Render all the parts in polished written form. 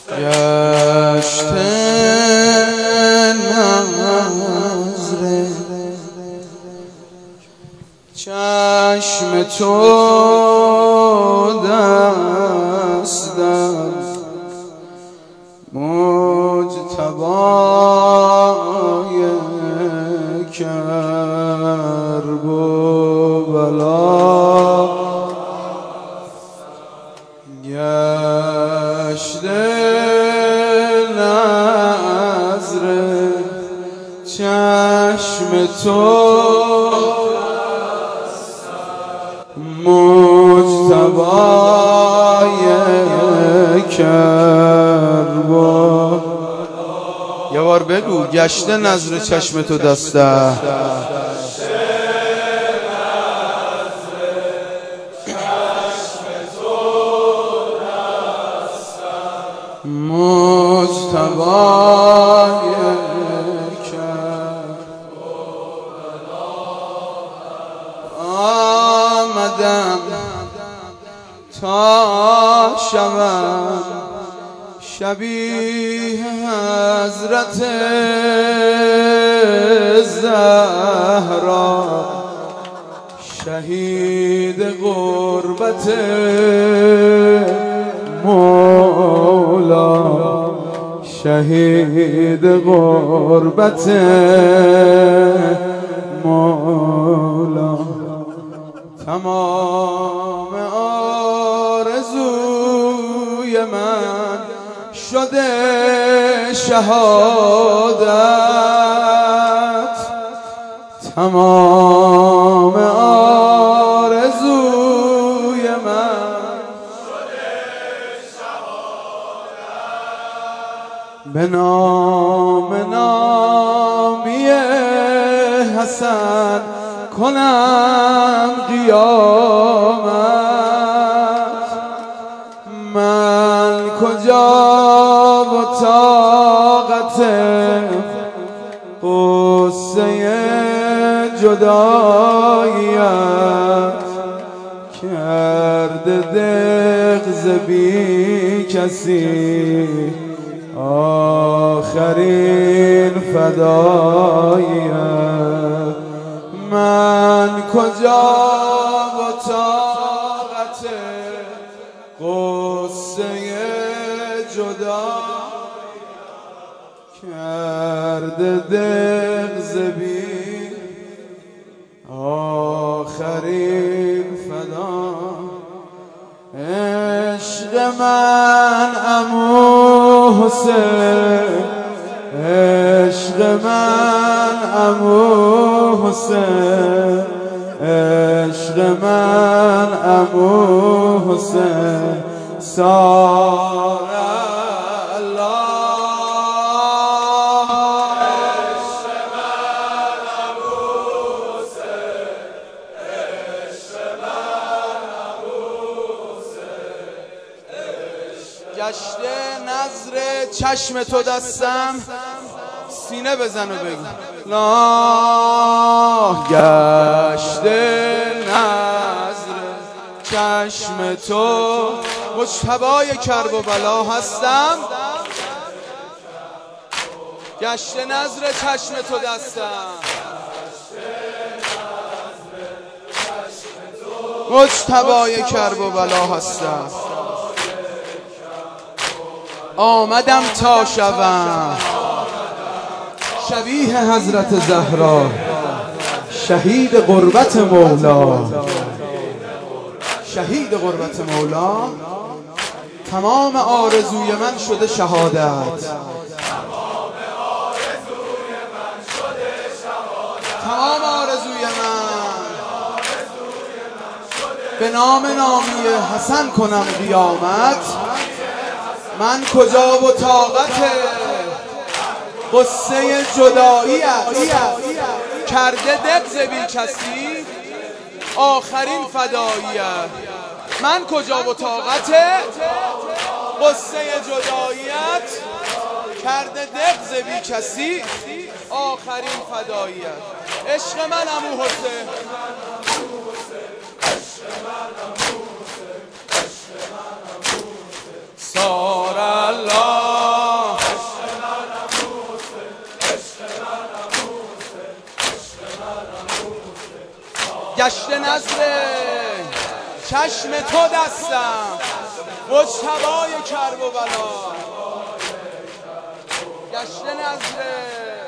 گشت نظر چشم تو دستم مجتبای کرب و بلا گشت نظر چشم تو مجتبای کرب و یه بار بگو گشت نظر چشم تو دسته مجتبای کرب آمدم تا شوم شبیه حضرت زهرا شهید غربت مولا شهید غربت مولا تمام آرزوی من شده شهادت تمام آرزوی من شده شهادت به نام نامی حسن کنم قیامت من کجا و طاقت قصه جداییت کرده دغز بی کسی آخرین فداییت من کجا و طاقت قصه جدا کرده دغز بی آخرین فدا عشق من عمو حسین عشق من عمو حسین عشق من عمو حسین سار الله عشق من عمو حسین عشق من عمو حسین گشت نظر چشم تو دستم سینه بزن و بگو لا گشت نظر چشم تو مجتبای کرب و بلا هستم گشت نظر چشم تو دستم مجتبای کرب و بلا هستم آمدم تا شوم شبیه حضرت زهرا شهید غربت مولا شهید غربت مولا تمام آرزوی من شده شهادت تمام آرزوی من به نام نامی حسن کنم قیامت من کجا و طاقت قصه جداییت کرده دغز بی کسی آخرین فداییت من کجا و طاقت قصه جداییت کرده دغز بی کسی آخرین فداییت عشق من عمو حسین سار الله نظره چشم تو دستم مجتبای کرب و بلا گشت نظره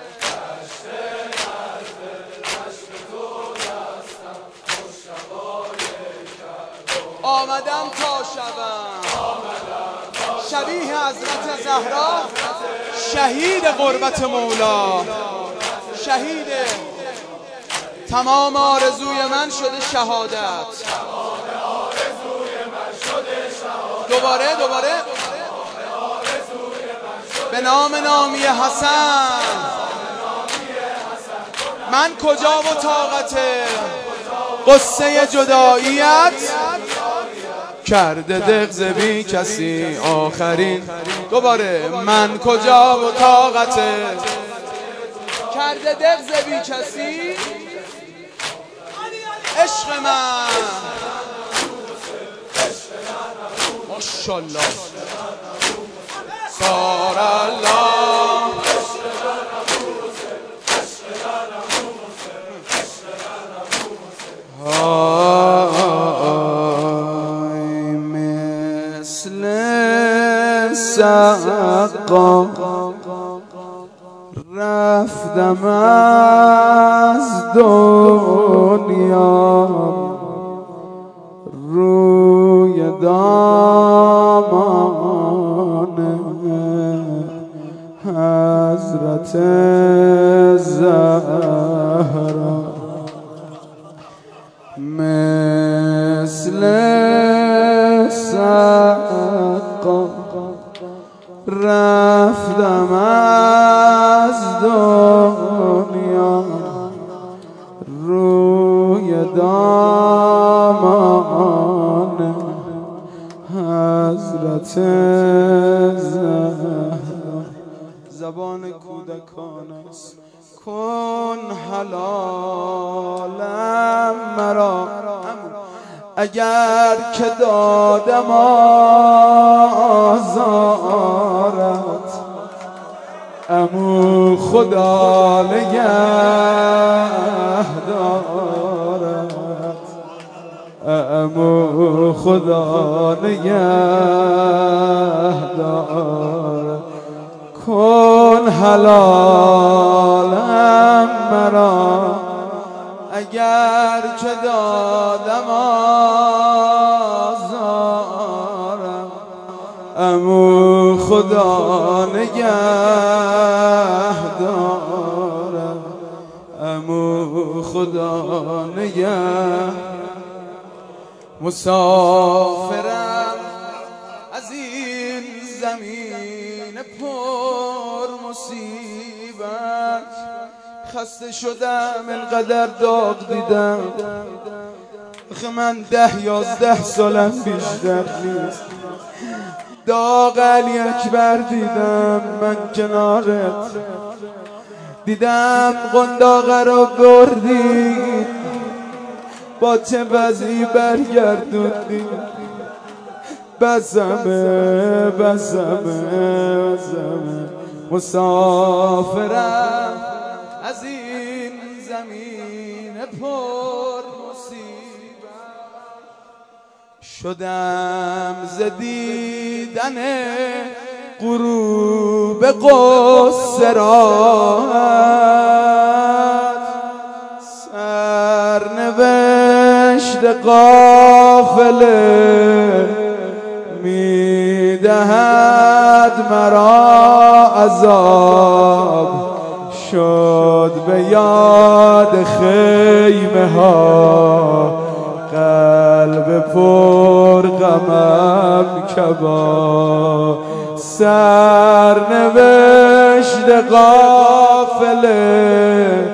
آمدم تا شبم شبیه حضرت زهرا شهید قربت مولا شهید تمام آرزوی من شده شهادت دوباره به نام نامی حسن من کجا و طاقت قصه جداییت کرده دغز بی کسی آخرین دوباره من کجا و طاقت کرده دغز بی کسی عشق من ماشاءالله سار الله مثل سقا رفتم از دنیا روی دامان حضرت زهرا مثل سقا رفتم از دنیا روی دامان حضرت زهرا زبان کودکان است کن حلالم مرا اگر که دادم آزارت امو خدا نگه دارد امو خدا نگه دارد کن حلالم مرا اگر که دادم آزارم امو خدا نگه دارم امو خدا نگه مسافرم از این زمین پر مصیبت خسته شدم انقدر داغ دیدم آخه من 10-11 سالم بیشتر نیست داغ علی اکبر دیدم من کنارت دیدم قنداقه رو بردی با چه وضعی برگردوندی بسمه مسافرم از این زمین پر مصیبت شدم ز دیدن غروب قصه راحت سرنوشت قافله میدهد مرا عذاب شد به یاد خیمه ها قلب پر غمم کباب سرنوشت قافله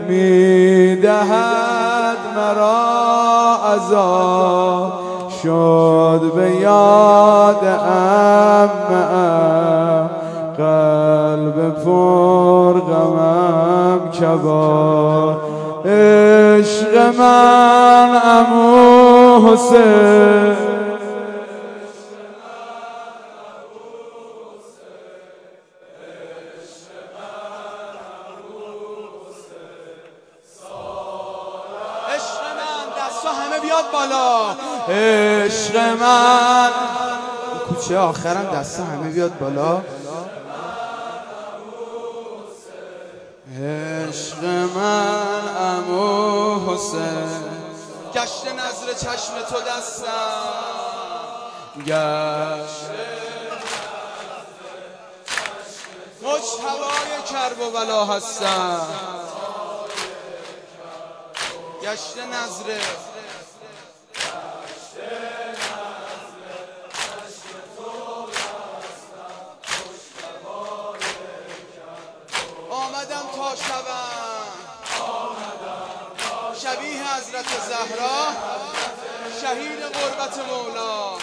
میدهد مرا عذاب شد به یاد عمم قلب پر غمم کباب عشق من عمو حسین بیاد بالا. عشق من کوچه آخرم دست همه بیاد بالا. عشق من عمو حسین، گشت نظر چشم تو دستم، گشت مجتبای کرب و بلا هستم، گشت نظر آمدم تا شبم شبیه حضرت زهرا، شهید قربت مولا.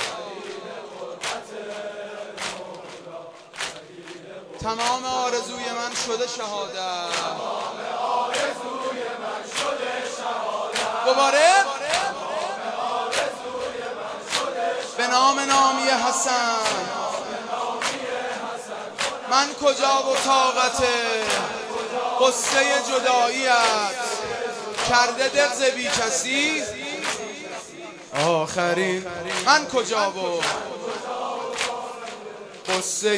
تمام آرزوی من شده شهادت. دوباره به نام نامی حسن، من کجا و طاقت قصه جداییت، کرده دغز بی کسی آخرین. من کجا و قصه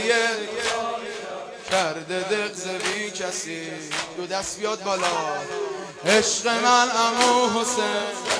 کرده دغز بی کسی. دو دست بیاد بالا. عشق من عمو حسین.